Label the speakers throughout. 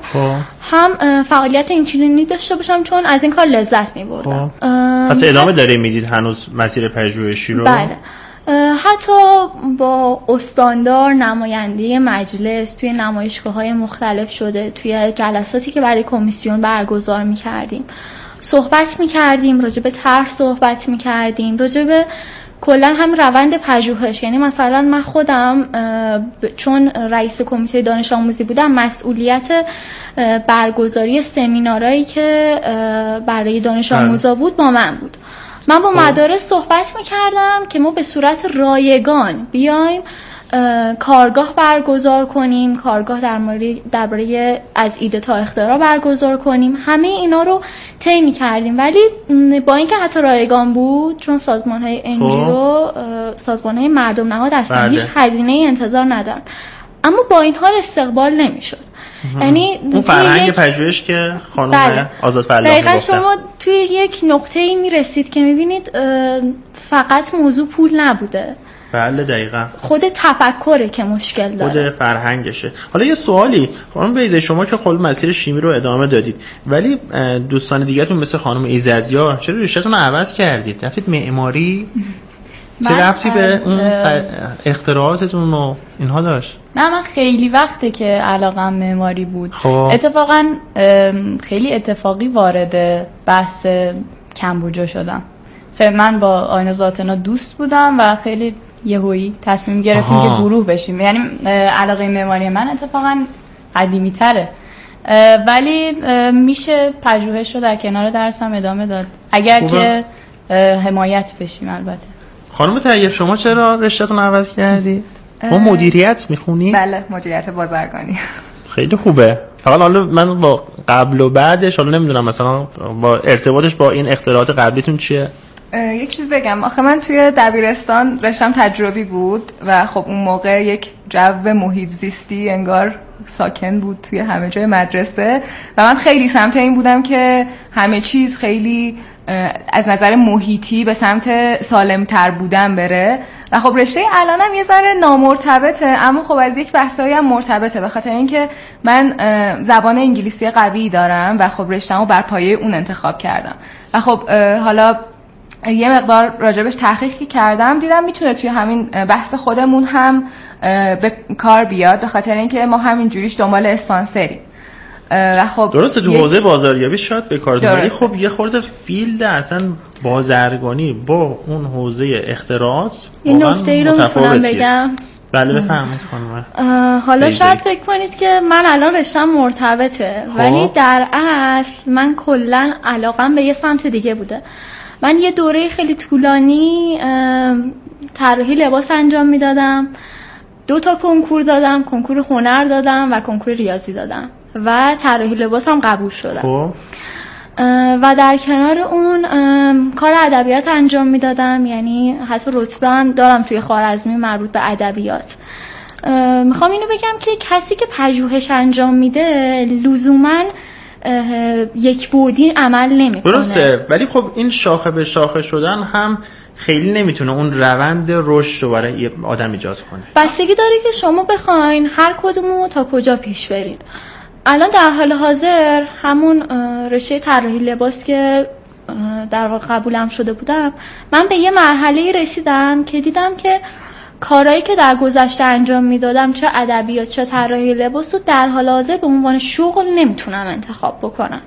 Speaker 1: هم فعالیت اینچنینی داشته باشم چون از این کار لذت می‌بردم.
Speaker 2: پس ادامه داره میدید هنوز مسیر پژوهشی رو؟
Speaker 1: بله. حتی با استاندار نماینده مجلس توی نمایشگاه‌های مختلف شده، توی جلساتی که برای کمیسیون برگزار می‌کردیم صحبت می‌کردیم، راجع به طرح صحبت می‌کردیم، راجع به کلا هم روند پژوهش. یعنی مثلا من خودم چون رئیس کمیته دانش آموزی بودم مسئولیت برگزاری سمینارایی که برای دانش آموزا بود با من بود. من با مدارس صحبت میکردم که ما به صورت رایگان بیایم کارگاه برگزار کنیم، کارگاه درباره از ایده تا اختراع برگزار کنیم. همه اینا رو طی می‌کردیم، ولی با اینکه حتی رایگان بود، چون سازمان‌های NGO سازمان‌های مردم نهاد هستن، هیچ هزینه‌ای انتظار ندارن، اما با این حال استقبال نمی‌شد. یعنی
Speaker 2: اون فرهنگ پژوهش که خانم آزاد فلاحی گفتن،
Speaker 1: شما توی یک نقطه‌ای می‌رسید که می‌بینید فقط موضوع پول نبوده.
Speaker 2: بله دقیقاً،
Speaker 1: خود تفکره که مشکل داره،
Speaker 2: خود فرهنگشه. حالا یه سوالی خانم بیضه، شما که خود مسیر شیمی رو ادامه دادید، ولی دوستان دیگه‌تون مثل خانم ایزدیار چرا رشته‌تون رو عوض کردید؟ رفتید معماری؟ چه ربطی به اون اختراعاتتون و اینها داشت؟
Speaker 3: نه، من خیلی وقته که علاقم معماری بود. اتفاقا خیلی اتفاقی وارد بحث کمبوجا شدم. من با آینه ذاتنا دوست بودم و خیلی یهویی تصمیم گرفتیم که گروه بشیم. یعنی علاقه معماری من اتفاقا قدیمی تره، ولی میشه پژوهش رو در کنار درسم ادامه داد اگر که حمایت بشیم. البته
Speaker 2: خانم طیب، شما چرا رشته‌تون عوض کردید؟ ما مدیریت میخونید؟
Speaker 4: بله، مدیریت بازرگانی.
Speaker 2: خیلی خوبه. فقط حالا من با قبل و بعدش حالا نمیدونم مثلا با ارتباطش با این اختراعات قبلیتون چیه؟
Speaker 4: یک چیز بگم، آخه من توی دبیرستان رشتم تجربی بود و خب اون موقع یک جو محیط زیستی انگار ساکن بود توی همه جای مدرسه و من خیلی سمت این بودم که همه چیز خیلی از نظر محیطی به سمت سالمتر بودن بره و خب رشته الانم یه ذره نامرتبطه، اما خب از یک بحثایی هم مرتبطه، به خاطر اینکه من زبان انگلیسی قوی دارم و خب رشته‌مو بر پایه اون انتخاب کردم و خب حالا یه مقدار راجبش تحقیقی کردم، دیدم میتونه توی همین بحث خودمون هم به کار بیاد، به خاطر اینکه ما همین جوریش دنبال اسپانسری و خب
Speaker 2: درسته تو حوزه بازاریابی شاید به کار ولی خب یه خورده فیلد اصلا بازرگانی با اون حوزه اختراعات
Speaker 1: یه نکته‌ای رو میتونم بگم.
Speaker 2: بله بفرمایید خانم.
Speaker 1: حالا شاید فکر کنید که من الان رشتم مرتبطه، ولی در اصل من کلا علاقم به یه سمت دیگه بوده. من یه دوره خیلی طولانی طراحی لباس انجام میدادم، 2 تا کنکور دادم، کنکور هنر دادم و کنکور ریاضی دادم و طراحی لباس هم قبول شدم. و در کنار اون کار ادبیات انجام میدادم، یعنی حتی رتبه هم دارم توی خوارزمی مربوط به ادبیات. میخوام اینو بگم که کسی که پژوهش انجام میده لزوماً یک بودی عمل نمیکنه.
Speaker 2: درسته، ولی خب این شاخه به شاخه شدن هم خیلی نمیتونه اون روند رشد رو برای یه آدم ایجاد کنه.
Speaker 1: بستگی داره که شما بخواین هر کدومو تا کجا پیش برین. الان در حال حاضر همون رشته طراحی لباس که در واقع قبولم شده بودم، من به یه مرحله رسیدم که دیدم که کارهایی که در گذشته انجام میدادم، چه ادبیات چه طراحی لباس، رو در حال حاضر به عنوان شغل نمیتونم انتخاب بکنم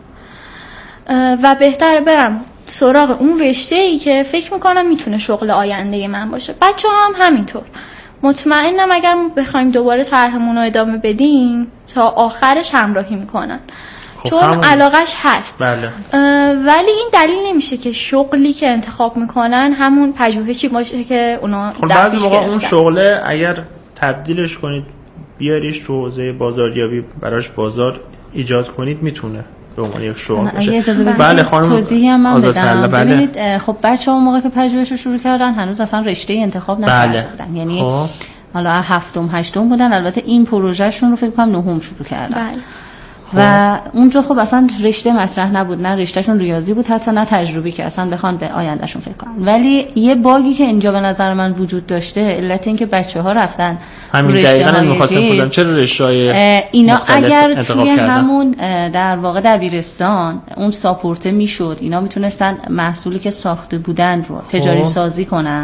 Speaker 1: و بهتره برم سراغ اون رشته‌ای که فکر میکنم میتونه شغل آینده من باشه. بچه‌ها هم همینطور. مطمئنم اگر بخوایم دوباره طرحمون رو ادامه بدیم تا آخرش همراهی میکنن، چون علاقش هست.
Speaker 2: بله.
Speaker 1: ولی این دلیل نمیشه که شغلی که انتخاب میکنن همون پژوهشی باشه که اونا
Speaker 2: خب بعضی موقع اون شغله اگر تبدیلش کنید بیاریش تو حوزه بازاریابی، براش بازار ایجاد کنید، میتونه به عنوان یک شغل باشه.
Speaker 5: اجازه بدید
Speaker 2: بله خانم
Speaker 5: توضیحی هم من بدم.
Speaker 2: بله.
Speaker 5: ببینید خب بچه‌ها موقع که پژوهش رو شروع کردن هنوز اصلا رشته انتخاب نکرده بودن. یعنی حالا 7م 8م بودن. البته این پروژهشون رو فکر کنم 9م شروع کردن.
Speaker 1: بله.
Speaker 5: و اونجا خب اصلا رشته مطرح نبود، نه رشتهشون ریاضی بود حتی، نه تجربی که اصلا بخوان به آیندهشون فکر کنن. ولی یه باگی که اینجا به نظر من وجود داشته، علت این که بچه‌ها رفتن
Speaker 2: همین دقیقاً می‌خواستم بگم چرا رشته‌های
Speaker 5: اینا اگر توی همون در واقع دبیرستان اون ساپورته میشد، اینا میتونستن محصولی که ساخته بودن رو تجاری سازی کنن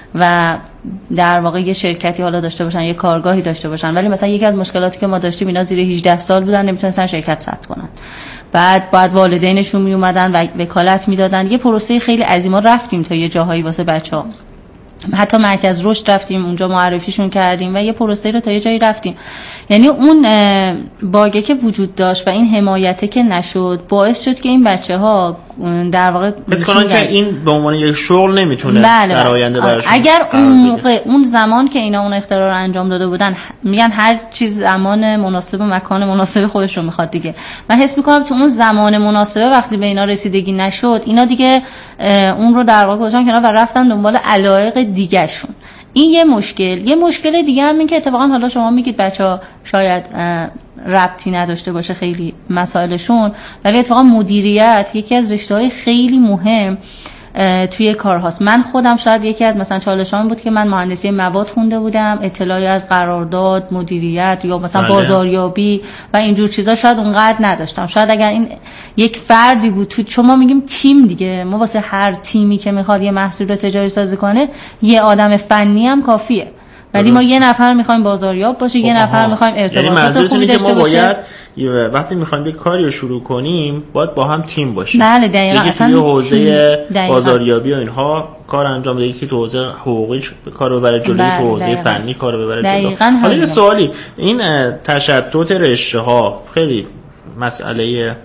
Speaker 5: و در واقع یه شرکتی حالا داشته باشن، یه کارگاهی داشته باشن. ولی مثلا یکی از مشکلاتی که ما داشتیم، اینا زیر 18 سال بودن، نمیتونستن شرکت ثبت کنن، بعد والدینشون می اومدن و وکالت میدادن. یه پروسه خیلی عظیما رفتیم تا یه جاهایی واسه بچه‌ها، حتی مرکز رشد رفتیم اونجا معرفیشون کردیم و یه پروسه رو تا یه جایی رفتیم. یعنی اون باگه که وجود داشت و این حمایته که نشد باعث شد که این بچه‌ها در واقع
Speaker 2: بس کنن که این به عنوان یک شغل نمیتونه در آینده براشون.
Speaker 5: اگر اون موقع اون زمان که اینا اون اختراع رو انجام داده بودن، میگن هر چیز زمان مناسب و مکان مناسب خودش رو میخواد دیگه. من حس میکنم تو اون زمان مناسبه وقتی به اینا رسیدگی نشد، اینا دیگه اون رو در واقع گذاشتن کنار و رفتن دنبال علایق دیگه شون. این یه مشکل دیگه هم این که اتفاقا حالا شما میگید بچه‌ها شاید ربطی نداشته باشه خیلی مسائلشون، ولی اتفاقا مدیریت یکی از رشته‌های خیلی مهم توی کار هاست. من خودم شاید یکی از مثلا چالشام بود که من مهندسی مواد خونده بودم، اطلاعی از قرارداد، مدیریت یا مثلا بازاریابی و اینجور چیزا شاید اونقدر نداشتم. شاید اگر این یک فردی بود تو، چون ما میگیم تیم دیگه، ما واسه هر تیمی که میخواد یه محصول رو تجاری سازی کنه یه آدم فنی هم کافیه، ولی ما یه نفر میخوایم بازاریاب باشه، یه نفر میخوایم ارتباطات خوبی داشته باشه.
Speaker 2: وقتی میخوایم یه کاری رو شروع کنیم باید با هم تیم باشیم.
Speaker 5: بله دقیقاً.
Speaker 2: اصلا توی حوزه بازاریابی و اینها کار انجام بده، یکی تو حوزه حقوقی کار ببره جلو، تو حوزه فنی کار ببره جلو. حالا یه سوالی، این تشتت رشته ها خیلی مسئله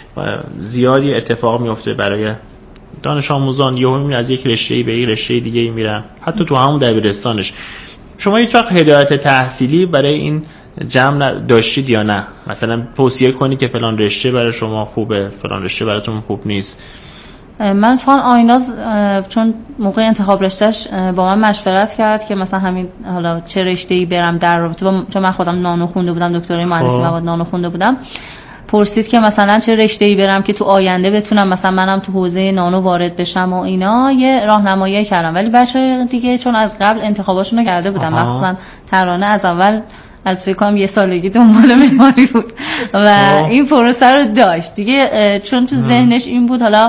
Speaker 2: زیادی اتفاق میفته برای دانش آموزان، یهو از یک رشته به یک رشته دیگه میرن، حتی تو همون دبیرستانش. شما هیچ وقت هدایت تحصیلی برای این جمع داشتید یا نه؟ مثلا توصیه کنی که فلان رشته برای شما خوبه، فلان رشته براتون خوب نیست؟
Speaker 5: من سان آیناز چون موقع انتخاب رشتهش با من مشورت کرد که مثلا همین حالا چه رشته‌ای برم در رابطه با، چون من خودم نانو خونده بودم، دکترای مهندسی مواد نانو خونده بودم، پرسید که مثلا چه رشته‌ای برم که تو آینده بتونم مثلا منم تو حوزه نانو وارد بشم و اینا. یه راهنمایی کردم، ولی بچه‌ها دیگه چون از قبل انتخاباشون رو کرده بودن، مخصوصا ترانه از اول از فکر کنم 1 سالگی دنبال معماری بود و این پروسه رو داشت دیگه، چون تو ذهنش این بود. حالا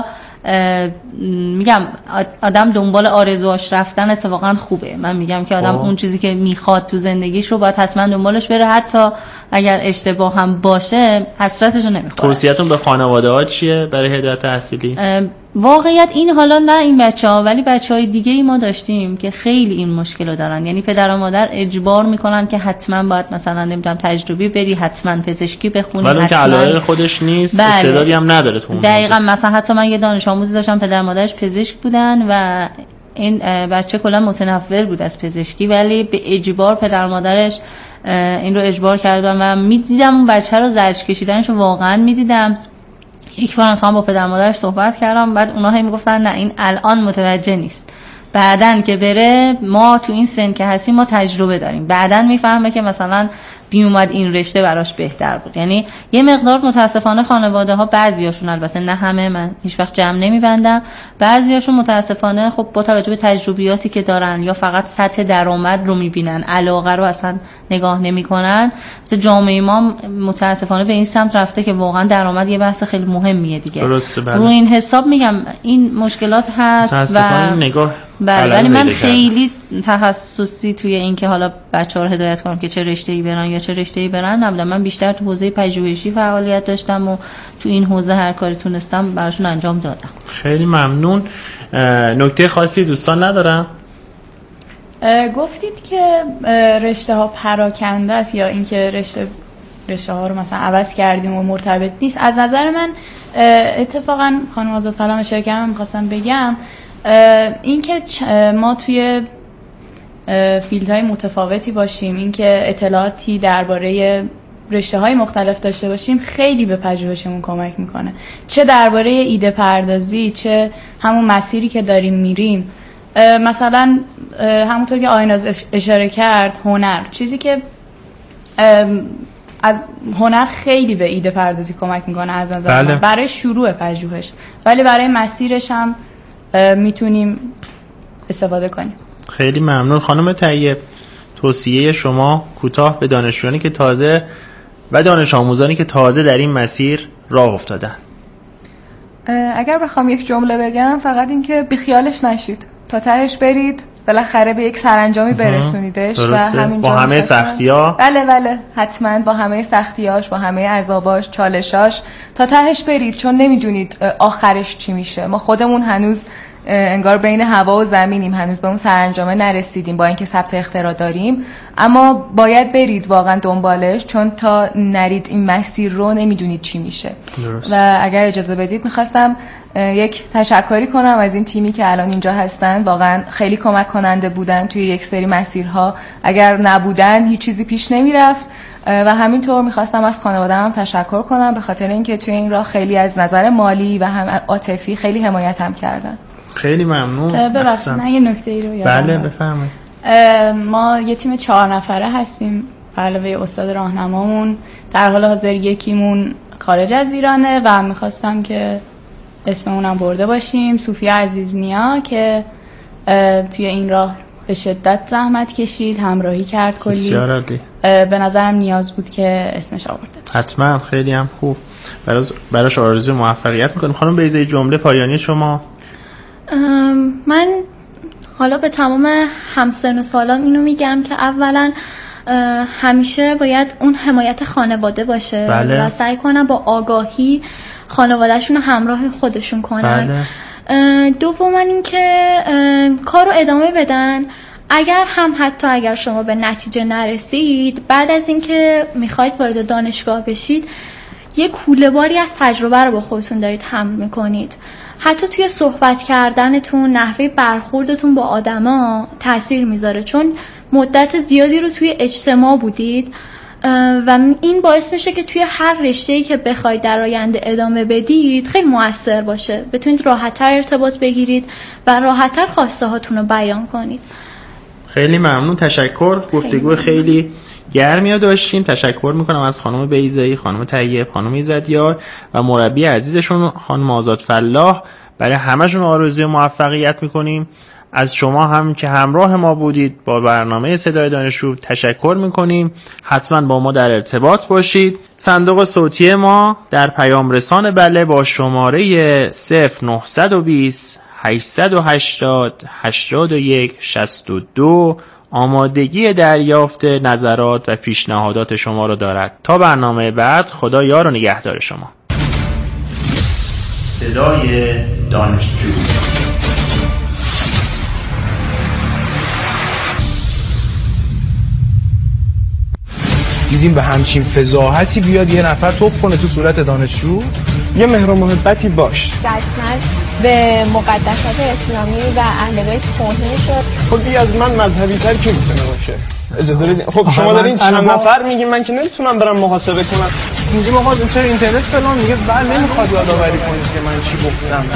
Speaker 5: میگم آدم دنبال آرزوهاش رفتن اتفاقا خوبه. من میگم که آدم اون چیزی که میخواد تو زندگیش رو باید حتما دنبالش بره، حتی اگر اشتباه هم باشه حسرتش رو نمیخوره.
Speaker 2: توصیه‌تون به خانواده ها چیه برای هدایت تحصیلی؟
Speaker 5: واقعیت این حالا نه این بچه‌ها، ولی بچه‌های دیگه ای ما داشتیم که خیلی این مشکل رو دارن. یعنی پدر و مادر اجبار میکنن که حتما باید مثلا نمیدونم تجربی بری، حتما پزشکی بخونی،
Speaker 2: ولی که علاقه خودش نیست، استعدادی هم نداره تو اون.
Speaker 5: دقیقاً. مثلا حتی من یه دانش آموزی داشتم پدر مادرش پزشک بودن و این بچه کلا متنفر بود از پزشکی، ولی به اجبار پدر مادرش این رو اجبار کردن و میدیدم اون بچه رو زجر کشیدنشو واقعا میدیدم. یک بار هم با پدر مادرش صحبت کردم، بعد اونها هم میگفتن نه این الان متوجه نیست، بعدن که بره، ما تو این سن که هستیم ما تجربه داریم، بعدن میفهمه که مثلا بیومد این رشته براش بهتر بود. یعنی یه مقدار متاسفانه خانواده ها، بعضیاشون، البته نه همه، من هیچ وقت جمع نمیبندم، بعضیاشون متاسفانه خب با توجه به تجربیاتی که دارن یا فقط سطح درآمد رو میبینن، علاقه رو اصلا نگاه نمیکنن. جامعه ما متاسفانه به این سمت رفته که واقعا درآمد یه بحث خیلی مهمیه دیگه.
Speaker 2: درسته. بله.
Speaker 5: رو این حساب میگم این مشکلات هست و
Speaker 2: نگاه
Speaker 5: ولی من خیلی تخصصی توی این که حالا بچه‌ها رو هدایت کنم که چه رشته‌ای برن یا چه رشته‌ای برن نبودم. من بیشتر تو حوزه پژوهشی فعالیت داشتم و تو این حوزه هر کاری تونستم براشون انجام دادم.
Speaker 2: خیلی ممنون. نکته خاصی دوستان ندارم؟
Speaker 3: گفتید که رشته ها پراکنده است یا اینکه رشته ها رو مثلا عوض کردیم و مرتبط نیست. از نظر من اتفاقا خانم آزاد فلام اشاره کردم، می‌خواستم بگم اینکه ما توی فیلدهای متفاوتی باشیم، اینکه اطلاعاتی درباره رشته‌های مختلف داشته باشیم خیلی به پژوهشمون کمک میکنه، چه درباره ایده پردازی، چه همون مسیری که داریم میریم. مثلا همونطور که آیناز اشاره کرد، هنر چیزی که از هنر خیلی به ایده پردازی کمک میکنه از نظر من برای شروع پژوهش، ولی برای مسیرش هم میتونیم استفاده کنیم.
Speaker 2: خیلی ممنون خانم طیب. توصیه شما کوتاه به دانشجویانی که تازه و دانش آموزانی که تازه در این مسیر راه افتادن.
Speaker 4: اگر بخوام یک جمله بگم فقط این که بیخیالش نشید، تا تهش برید، بالاخره به یک سرانجامی برسونیدش و همینجا
Speaker 2: با همه سختی‌ها.
Speaker 4: بله حتما با همه سختیاش، با همه عذاباش، چالشاش تا تهش برید، چون نمیدونید آخرش چی میشه. ما خودمون هنوز انگار بین هوا و زمینیم، هنوز به اون سرانجامه نرسیدیم با اینکه ثبت اختراع داریم، اما باید برید واقعا دنبالش، چون تا نرید این مسیر رو نمیدونید چی میشه.
Speaker 2: درست.
Speaker 4: و اگر اجازه بدید میخواستم یک تشکری کنم از این تیمی که الان اینجا هستن، واقعا خیلی کمک کننده بودن توی یک سری مسیرها، اگر نبودن هیچ چیزی پیش نمیرفت. و همینطور میخواستم از خانواده‌ام تشکر کنم به خاطر اینکه توی این راه خیلی از نظر مالی و هم عاطفی خیلی حمایتم کردن.
Speaker 2: خیلی ممنون.
Speaker 3: ببخشید من یه نکته‌ای رو یادم
Speaker 2: بله بفرمایید.
Speaker 3: ما یه تیم 4 نفره هستیم به علاوه استاد راهنمامون. در حال حاضر یکیمون خارج از ایرانه و میخواستم که اسممونم برده باشیم، صوفی عزیزنیا، که توی این راه به شدت زحمت کشید، همراهی کرد کلی.
Speaker 2: بسیار عالی.
Speaker 3: به نظرم نیاز بود که اسمش آورده بشه.
Speaker 2: حتما خیلی هم خوب. براش آرزوی موفقیت میکنیم. خانم بیضایی جمله پایانی شما.
Speaker 1: من حالا به تمام همسن و سالام اینو میگم که اولا همیشه باید اون حمایت خانواده باشه.
Speaker 2: بله.
Speaker 1: و سعی کنن با آگاهی خانوادهشون رو همراه خودشون کنن.
Speaker 2: بله.
Speaker 1: دوما این که کار رو ادامه بدن. حتی اگر شما به نتیجه نرسید، بعد از اینکه میخواید وارد دانشگاه بشید، یه کوله باری از تجربه رو با خودتون دارید حمل میکنید. حتی توی صحبت کردنتون، نحوه برخوردتون با آدما تأثیر میذاره، چون مدت زیادی رو توی اجتماع بودید و این باعث میشه که توی هر رشته‌ای که بخواید در آینده ادامه بدید خیلی مؤثر باشه، بتونید راحت‌تر ارتباط بگیرید و راحت‌تر خواسته هاتون رو بیان کنید.
Speaker 2: خیلی ممنون، تشکر. گفتگو خیلی گرمی داشتیم. تشکر میکنم از خانم بیضایی، خانم طیب، خانم ایزدیار و مربی عزیزشون خانم آزاد فلاح. برای همه‌شون آرزوی موفقیت میکنیم. از شما هم که همراه ما بودید با برنامه صدای دانشجو تشکر میکنیم. حتما با ما در ارتباط باشید. صندوق صوتی ما در پیام رسان بله با شماره 0920 880 81 62 آمادگی دریافت نظرات و پیشنهادات شما رو دارد. تا برنامه بعد، خدا یار و نگهدار شما. صدای دانشجو.
Speaker 6: دیدیم به همچین فضاحتی بیاد یه نفر توف کنه تو صورت دانشجو؟
Speaker 7: یه مهر و محبتی باش.
Speaker 8: دستمال به مقدسات اسلامی و اهل بیت توهین شد.
Speaker 7: خب دیگه از من مذهبی تر کی میتونه باشه؟ اجازه بدین. خب شما دارین چند نفر میگین، من که نمیتونم برم محاسبه کنم.
Speaker 6: میگیم آقا چرا اینترنت فلان، میگه بله نمیخواد یادآوری کنید که من چی گفتم.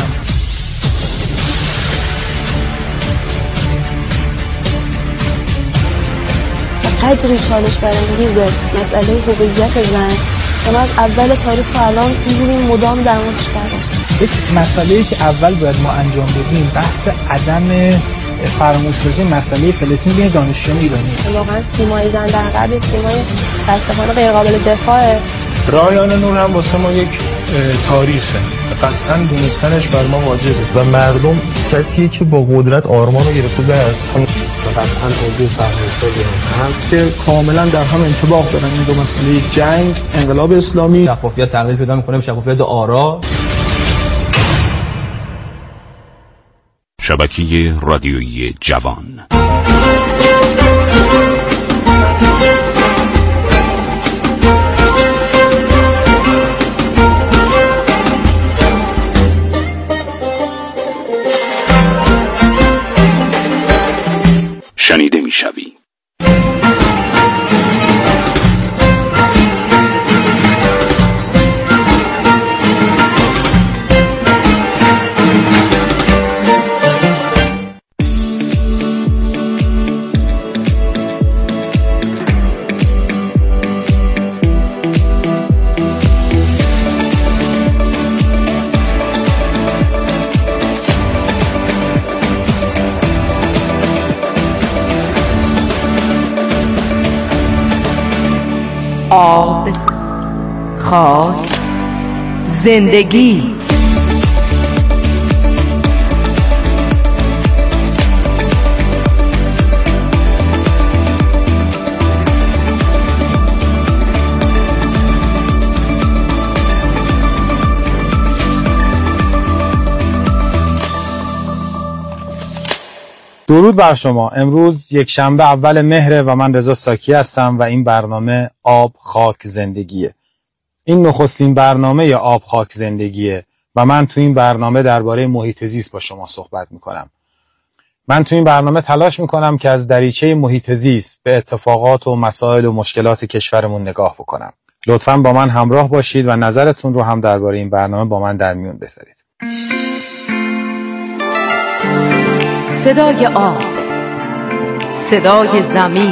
Speaker 8: قدری چالش برانگیزه مسئله هویت زن که ما از اول تاریخ تا الان می‌بینیم مدام در موردش دعواست.
Speaker 6: یک مسئله‌ای که اول باید ما انجام بدیم بحث عدم فراموش‌سازی مسئله فلسطین بین دانشجویان ایرانی.
Speaker 8: واقعا سیمای زن در غرب یک سیمای متأسفانه غیر قابل دفاعه.
Speaker 6: رایانه نور هم واسه ما یک تاریخه، قطعاً دونستنش بر ما واجبه و مردم کسیه که با قدرت آرمان رو گرفته است.
Speaker 7: قطعاً توضیح فرهنگ‌سازی هست که کاملاً در هم انطباق دارن این دو مسئله، جنگ، انقلاب اسلامی.
Speaker 9: شفافیت تغییر پیدا می‌کنه، شفافیت آرا.
Speaker 10: شبکه رادیویی جوان. شنیده میشوی.
Speaker 11: آب، خاک، زندگی.
Speaker 12: درود بر شما. امروز یک شنبه اول مهر و من رضا ساکی هستم و این برنامه آب خاک زندگیه. این نخستین برنامه آب خاک زندگیه و من تو این برنامه درباره محیط زیست با شما صحبت میکنم. من تو این برنامه تلاش میکنم که از دریچه محیط زیست به اتفاقات و مسائل و مشکلات کشورمون نگاه بکنم. لطفاً با من همراه باشید و نظرتون رو هم درباره این برنامه با من در میون بذارید.
Speaker 11: صدای آب، صدای زمین،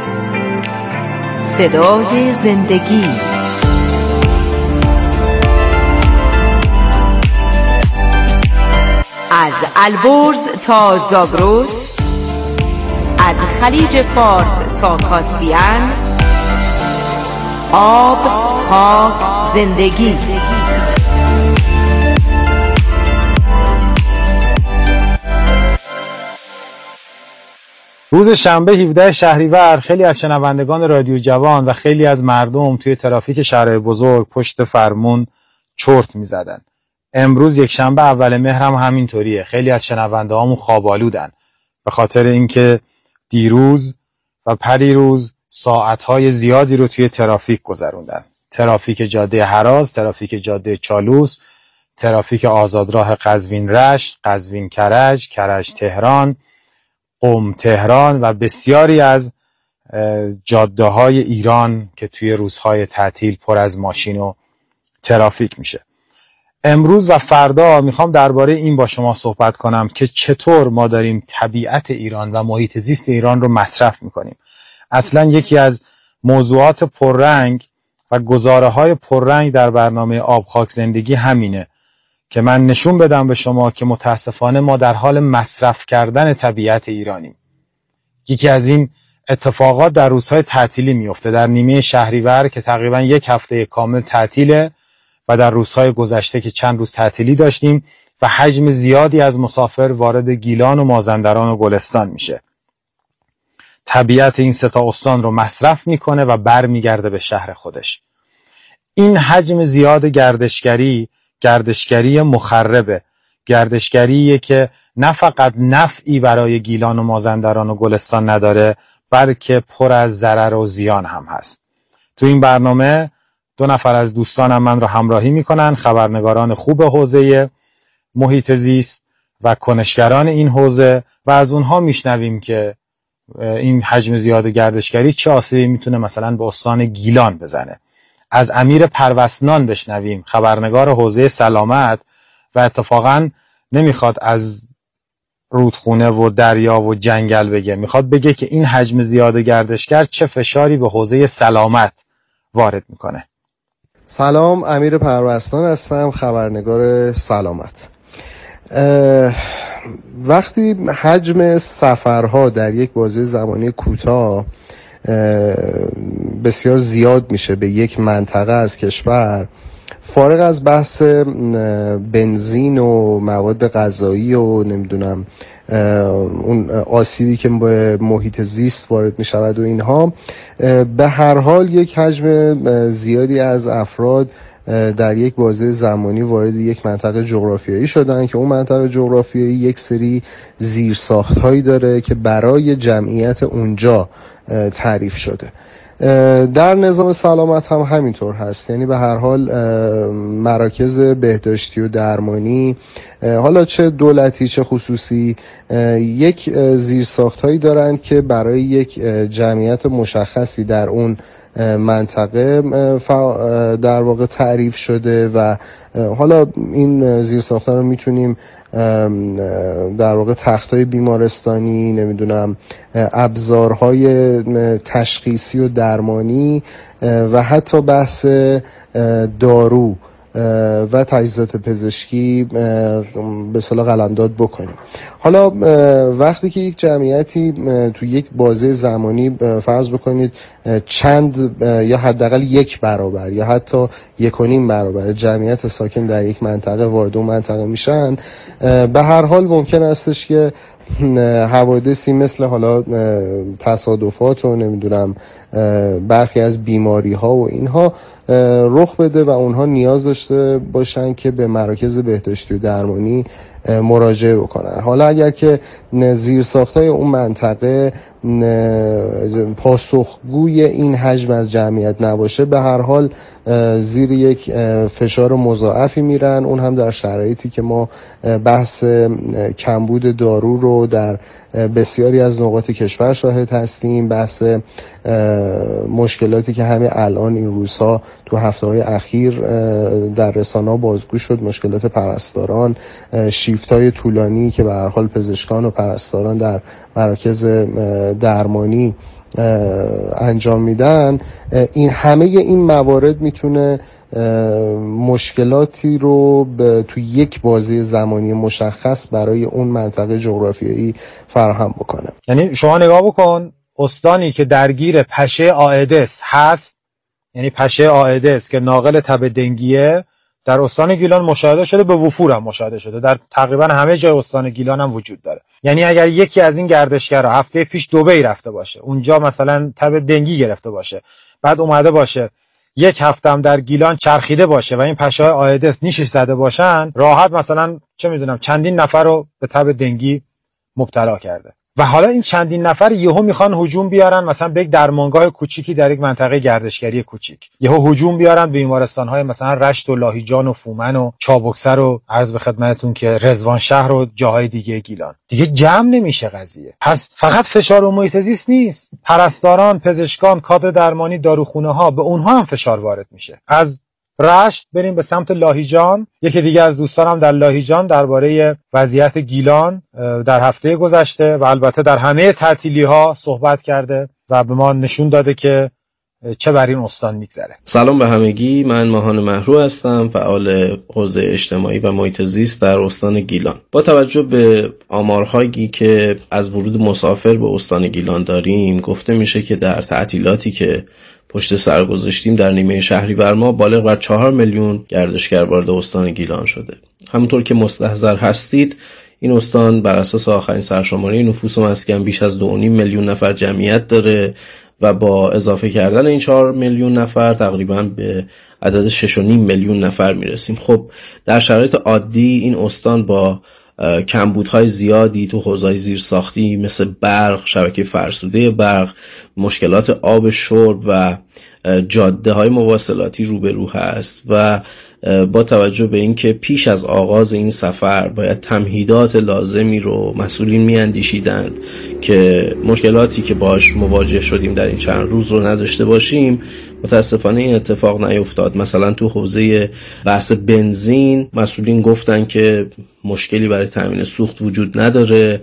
Speaker 11: صدای زندگی. از البرز تا زاگرس، از خلیج فارس تا کاسپیان، آب، خاک، زندگی.
Speaker 12: روز شنبه 17 شهریور خیلی از شنوندگان رادیو جوان و خیلی از مردم توی ترافیک شهرهای بزرگ پشت فرمون چرت می‌زدن. امروز یک شنبه اول مهر هم همینطوریه. خیلی از شنونده‌هامون خواب‌آلودن به خاطر اینکه دیروز و پریروز ساعت‌های زیادی رو توی ترافیک گذروندن. ترافیک جاده هراز، ترافیک جاده چالوس، ترافیک آزادراه قزوین رشت، قزوین کرج، کرج تهران، قم تهران و بسیاری از جاده‌های ایران که توی روزهای تعطیل پر از ماشین و ترافیک میشه. امروز و فردا میخوام درباره این با شما صحبت کنم که چطور ما داریم طبیعت ایران و محیط زیست ایران رو مصرف میکنیم. اصلا یکی از موضوعات پررنگ و گزاره‌های پررنگ در برنامه آب خاک زندگی همینه که من نشون بدم به شما که متاسفانه ما در حال مصرف کردن طبیعت ایرانیم. یکی از این اتفاقات در روزهای تعطیلی میفته، در نیمه شهریور که تقریبا یک هفته کامل تعطیله و در روزهای گذشته که چند روز تعطیلی داشتیم و حجم زیادی از مسافر وارد گیلان و مازندران و گلستان میشه. طبیعت این سه تا استان رو مصرف میکنه و برمیگرده به شهر خودش. این حجم زیاد گردشگری مخربه، گردشگریه که نه فقط نفعی برای گیلان و مازندران و گلستان نداره بلکه پر از ضرر و زیان هم هست. تو این برنامه 2 نفر از دوستانم من رو همراهی میکنن، خبرنگاران خوب حوزه محیط زیست و کنشگران این حوزه و از اونها میشنویم که این حجم زیاد گردشگری چه آسیبی میتونه مثلا به استان گیلان بزنه. از امیر پروسنان بشنویم، خبرنگار حوزه سلامت و اتفاقا نمیخواد از رودخونه و دریا و جنگل بگه، میخواد بگه که این حجم زیاد گردشگر چه فشاری به حوزه سلامت وارد میکنه.
Speaker 13: سلام، امیر پروسنان هستم، خبرنگار سلامت. وقتی حجم سفرها در یک بازه زمانی کوتاه بسیار زیاد میشه به یک منطقه از کشور، فارغ از بحث بنزین و مواد غذایی و نمیدونم اون آسیبی که به محیط زیست وارد می شود و اینها، به هر حال یک حجم زیادی از افراد در یک بازه زمانی وارد یک منطقه جغرافیایی شدن که اون منطقه جغرافیایی یک سری زیرساخت‌هایی داره که برای جمعیت اونجا تعریف شده. در نظام سلامت هم همینطور هست، یعنی به هر حال مراکز بهداشتی و درمانی، حالا چه دولتی چه خصوصی، یک زیرساخت‌هایی دارند که برای یک جمعیت مشخصی در اون منطقه در واقع تعریف شده و حالا این زیرساخت‌ها رو میتونیم در واقع تخت‌های بیمارستانی، نمیدونم ابزارهای تشخیصی و درمانی و حتی بحث دارو و تجهیزات پزشکی به اصطلاح قلمداد بکنیم. حالا وقتی که یک جمعیتی تو یک بازه زمانی فرض بکنید چند یا حداقل 1 برابر یا حتی 1.5 برابر جمعیت ساکن در یک منطقه وارد اون منطقه میشن، به هر حال ممکن استش که حوادثی مثل حالا تصادفات و نمیدونم برخی از بیماری ها و اینها رخ بده و اونها نیاز داشته باشن که به مراکز بهداشتی و درمانی مراجعه بکنن. حالا اگر که زیرساخت‌های اون منطقه پاسخگوی این حجم از جمعیت نباشه، به هر حال زیر یک فشار مضاعفی میرن، اون هم در شرایطی که ما بحث کمبود دارو رو در بسیاری از نقاط کشور شاهد هستیم، بحث مشکلاتی که همین الان این روزها تو هفته‌های اخیر در رسانه‌ها بازگو شد، مشکلات پرستاران، شیفت‌های طولانی که به هر حال پزشکان و پرستاران در مراکز درمانی انجام میدن، این همه این موارد میتونه مشکلاتی رو تو یک بازه زمانی مشخص برای اون منطقه جغرافیایی فراهم بکنه.
Speaker 12: یعنی شما نگاه بکن، استانی که درگیر پشه آئدس هست، یعنی پشه آئدس که ناقل تب دنگیه، در استان گیلان مشاهده شده، به وفور هم مشاهده شده، در تقریبا همه جای استان گیلان هم وجود داره. یعنی اگر یکی از این گردشگرها هفته پیش دبی رفته باشه، اونجا مثلا تب دنگی گرفته باشه، بعد اومده باشه یک هفته هم در گیلان چرخیده باشه و این پشه‌های آئدس نیشش زده باشن، راحت مثلا چه میدونم چندین نفر رو به تب دنگی مبتلا کرده. و حالا این چندین نفر یهو میخوان هجوم بیارن مثلا به یک درمانگاه کوچیکی در یک منطقه گردشگری کوچیک، یهو هجوم بیارن به بیمارستان‌های مثلا رشت و لاهیجان و فومن و چابکسر و عرض به خدمتتون که رضوان شهر و جاهای دیگه گیلان. دیگه جمع نمیشه قضیه. پس فقط فشار و محیط زیست نیست، پرستاران، پزشکان، کادر درمانی، داروخونه‌ها، به اونها هم فشار وارد میشه. از رشت بریم به سمت لاهیجان. یکی دیگه از دوستانم در لاهیجان درباره وضعیت گیلان در هفته گذشته و البته در همه تعطیلی‌ها صحبت کرده و به ما نشون داده که چه بر این استان میگذره.
Speaker 14: سلام به همگی، من ماهان محرو هستم، فعال حوزه اجتماعی و محیط زیست در استان گیلان. با توجه به آمارهایی که از ورود مسافر به استان گیلان داریم، گفته میشه که در تعطیلاتی که پشت سر گذاشتیم در نیمه شهریور ماه بالغ بر 4 میلیون گردشگر وارد استان گیلان شده. همونطور که مستحضر هستید، این استان بر اساس آخرین سرشماری نفوس و مسکن بیش از 2.5 میلیون نفر جمعیت داره و با اضافه کردن این 4 میلیون نفر تقریبا به عدد 6.5 میلیون نفر میرسیم. خب در شرایط عادی این استان با کمبودهای زیادی تو حوزه‌های زیرساختی مثل برق، شبکه فرسوده برق، مشکلات آب شرب و جاده‌های مواصلاتی روبرو هست و با توجه به اینکه پیش از آغاز این سفر باید تمهیدات لازمی رو مسئولین میاندیشیدند که مشکلاتی که باش مواجه شدیم در این چند روز رو نداشته باشیم، متاسفانه این اتفاق نیفتاد. مثلا تو حوزه بحث بنزین مسئولین گفتن که مشکلی برای تامین سوخت وجود نداره،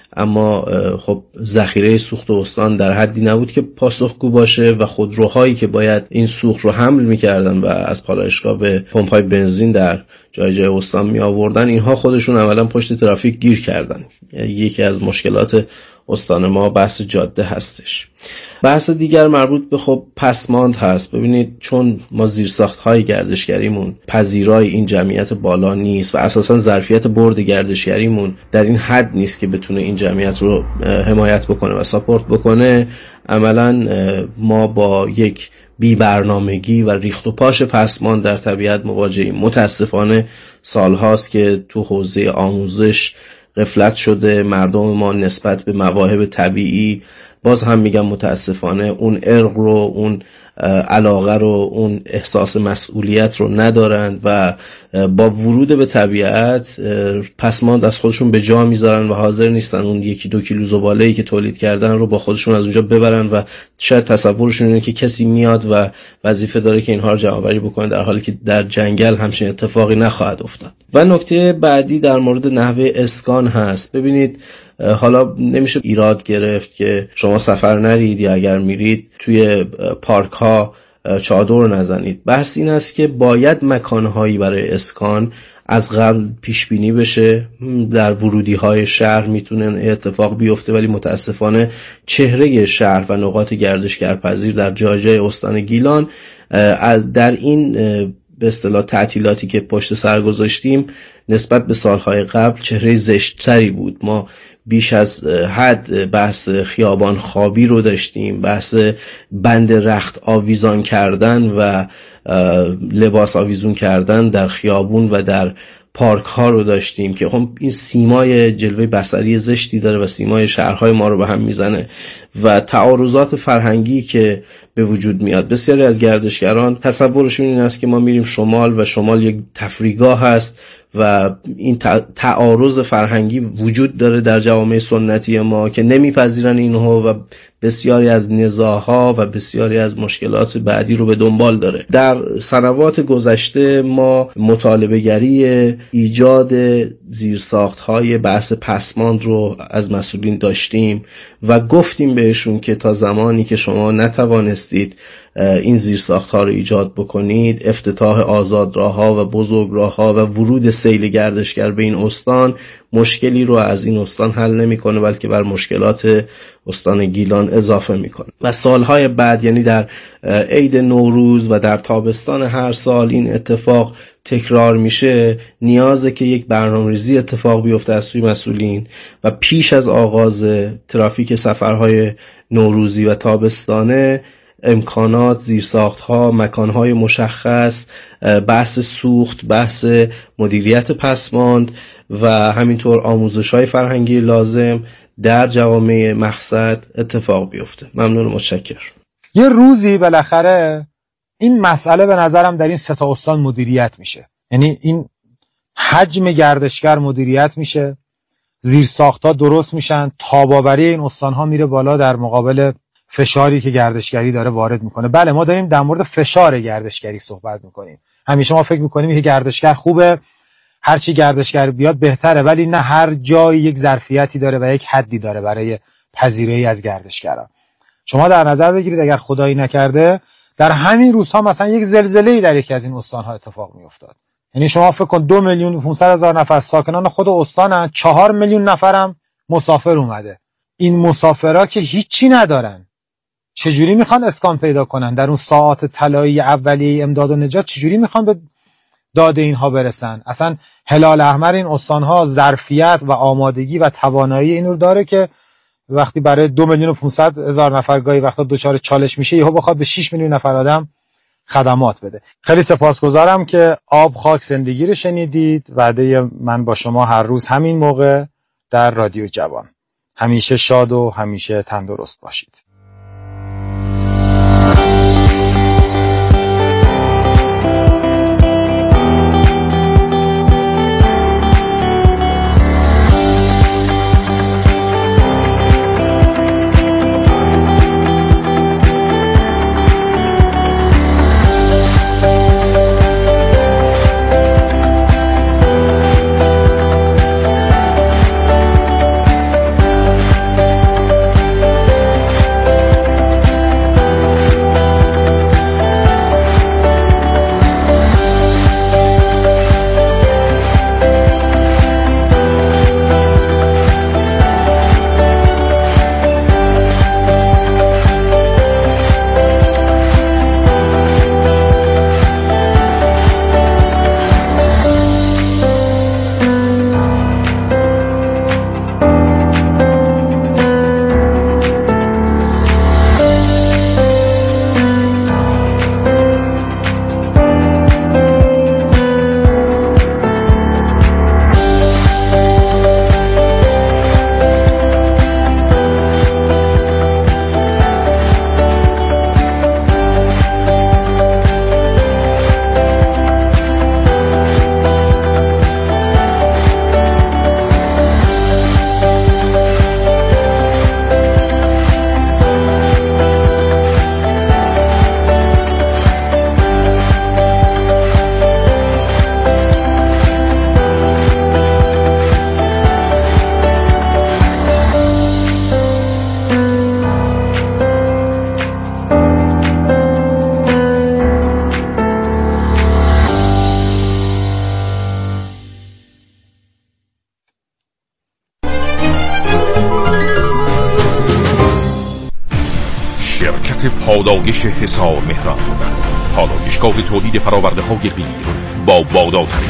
Speaker 14: اما خب ذخیره سوخت استان در حدی نبود که پاسخگو باشه و خودروهایی که باید این سوخت رو حمل می‌کردن و از پالایشگاه به پمپ‌های بنزین در جای استان می‌آوردن، اینها خودشون عملاً پشت ترافیک گیر کردن. یکی از مشکلات استان ما بحث جاده هستش. بحث دیگر مربوط به خب پسماند هست. ببینید چون ما زیرساخت‌های گردشگریمون پذیرای این جمعیت بالا نیست و اساساً ظرفیت برد گردشگریمون در این حد نیست که بتونه این جمعیت رو حمایت بکنه و ساپورت بکنه، عملاً ما با یک بی برنامگی و ریخت و پاش پسماند در طبیعت مواجهیم. متاسفانه سالهاست که تو حوزه آموزش غفلت شده، مردم ما نسبت به مواهب طبیعی، باز هم میگم متاسفانه، اون ارق رو، اون علاقه رو، اون احساس مسئولیت رو ندارند و با ورود به طبیعت پسماند از خودشون به جا میذارن و حاضر نیستن اون 1-2 کیلو زباله‌ای که تولید کردن رو با خودشون از اونجا ببرن و شاید تصورشون اینه که کسی میاد و وظیفه داره که اینها رو جمع‌آوری بکنه، در حالی که در جنگل همچین اتفاقی نخواهد افتاد. و نکته بعدی در مورد نحوه اسکان هست. ببینید حالا نمیشه ایراد گرفت که شما سفر نرید یا اگر میرید توی پارک ها چادر نزنید. بحث این است که باید مکانهایی برای اسکان از قبل پیش بینی بشه. در ورودی های شهر میتونه اتفاق بیفته، ولی متاسفانه چهره شهر و نقاط گردشگرپذیر در جای استان گیلان در این به اصطلاح تعطیلاتی که پشت سر گذاشتیم نسبت به سالهای قبل چهره زشت‌تری بود. ما بیش از حد بحث خیابان خوابی رو داشتیم، بحث بند رخت آویزان کردن و لباس آویزون کردن در خیابون و در پارک ها رو داشتیم که خب این سیمای جلوه بصری زشتی داره و سیمای شهرهای ما رو به هم میزنه و تعارضات فرهنگی که به وجود میاد. بسیاری از گردشگران تصورشون این است که ما میریم شمال و شمال یک تفریحگاه هست و این تعارض فرهنگی وجود داره در جوامع سنتی ما که نمیپذیرن اینها و بسیاری از نزاعها و بسیاری از مشکلات بعدی رو به دنبال داره. در سنوات گذشته ما مطالبه گری ایجاد زیرساخت‌های بحث پسماند رو از مسئولین داشتیم و گفتیم بهشون که تا زمانی که شما نتوانستید این زیرساخت‌ها رو ایجاد بکنید، افتتاح آزادراه‌ها و بزرگراه‌ها و ورود سیل گردشگر به این استان مشکلی رو از این استان حل نمی‌کنه، بلکه بر مشکلات استان گیلان اضافه می‌کنه. و سالهای بعد، یعنی در عید نوروز و در تابستان هر سال این اتفاق تکرار میشه، نیازه که یک برنامه‌ریزی اتفاق بیفته از سوی مسئولین و پیش از آغاز ترافیک سفرهای نوروزی و تابستانه امکانات، زیرساخت‌ها، مکان‌های مشخص، بحث سوخت، بحث مدیریت پسماند و همینطور آموزش‌های فرهنگی لازم در جوامع مقصد اتفاق بیفته. ممنون و متشکرم.
Speaker 12: یه روزی بالاخره این مسئله به نظرم در این 3 استان مدیریت میشه. یعنی این حجم گردشگر مدیریت میشه، زیرساخت‌ها درست میشن، تاباوری این استان‌ها میره بالا در مقابل فشاری که گردشگری داره وارد میکنه. بله، ما داریم در مورد فشار گردشگری صحبت میکنیم. همیشه ما فکر میکنیم که گردشگر خوبه، هرچی گردشگر بیاد بهتره، ولی نه، هر جایی یک ظرفیتی داره و یک حدی داره برای پذیرایی از گردشگران. شما در نظر بگیرید اگر خدایی نکرده در همین روزها مثلا یک زلزله‌ای در یکی از این استان‌ها اتفاق میافتاد. یعنی شما فکر کن 2,500,000 نفر ساکنان خود استانن، 4 میلیون نفرم مسافر اومده. این مسافرها که هیچی ندارن، چجوری میخوان اسکان پیدا کنن؟ در اون ساعات طلایی اولیه امداد و نجات چجوری میخوان به داد اینها برسن؟ اصلا هلال احمر این استانها ظرفیت و آمادگی و توانایی این رو داره که وقتی برای 2,500,000 نفر گاهی وقتا دچار چالش میشه، یهو بخواد به 6 میلیون نفر آدم خدمات بده. خیلی سپاسگزارم که آب خاک زندگی رو شنیدید. وعده من با شما هر روز همین موقع در رادیو جوان. همیشه شاد و همیشه تندرست باشید.
Speaker 15: پالایش حصار مهران، پالایشگاه تولید فراورده های قیر با بالاترین